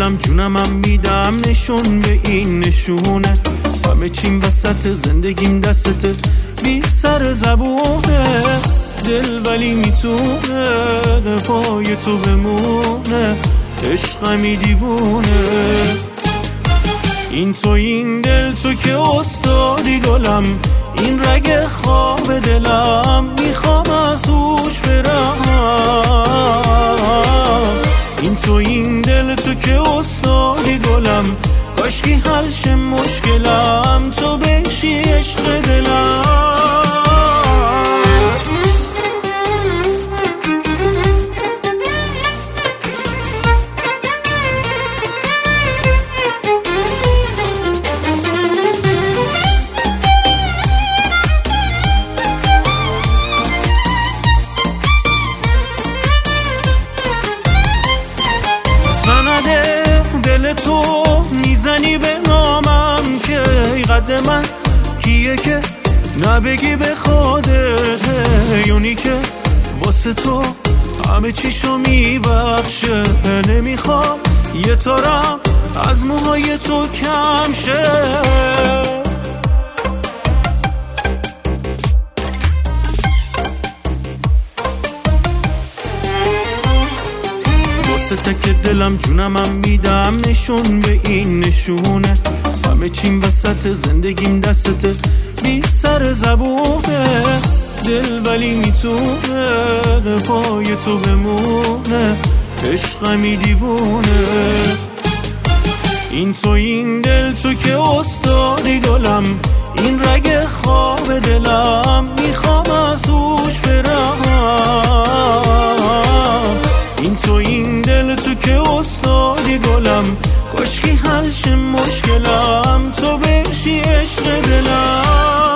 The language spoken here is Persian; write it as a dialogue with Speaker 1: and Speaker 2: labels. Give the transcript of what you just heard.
Speaker 1: دلم جونمم میدم نشون به این نشونه، همه چیم وسط زندگیم دستته بی سر زبونه، دل ولی میتونه پای تو بمونه، عشقمی دیوونه. این تو این دل تو که استادی گلم، این رگ خواب دلم میخوام از اوش برم. این تو این دل تو که استادی گلم، کاشکی حل شه مشکلم تو بشی عشق دلم. دل تو میزنی به نامم که ای قد من کیه که نبگی به خودت، یونی که واسه تو همه چیشو میبخشه، نمیخوام یه تارم از موهای تو کم شه. تک دلم جونمم میدم نشون به این نشونه، همه چیم وسط زندگیم دستته بی سر زبونه، دل ولی میتونه پای تو بمونه، عشقمی دیوونه. این تو این دل تو که استادی گلم، این رگ خواب دلم میخوام از اوش برم. این تو این دل تو که استادی گلم، کاشکی حل شه مشکلم تو بشی عشق دلم.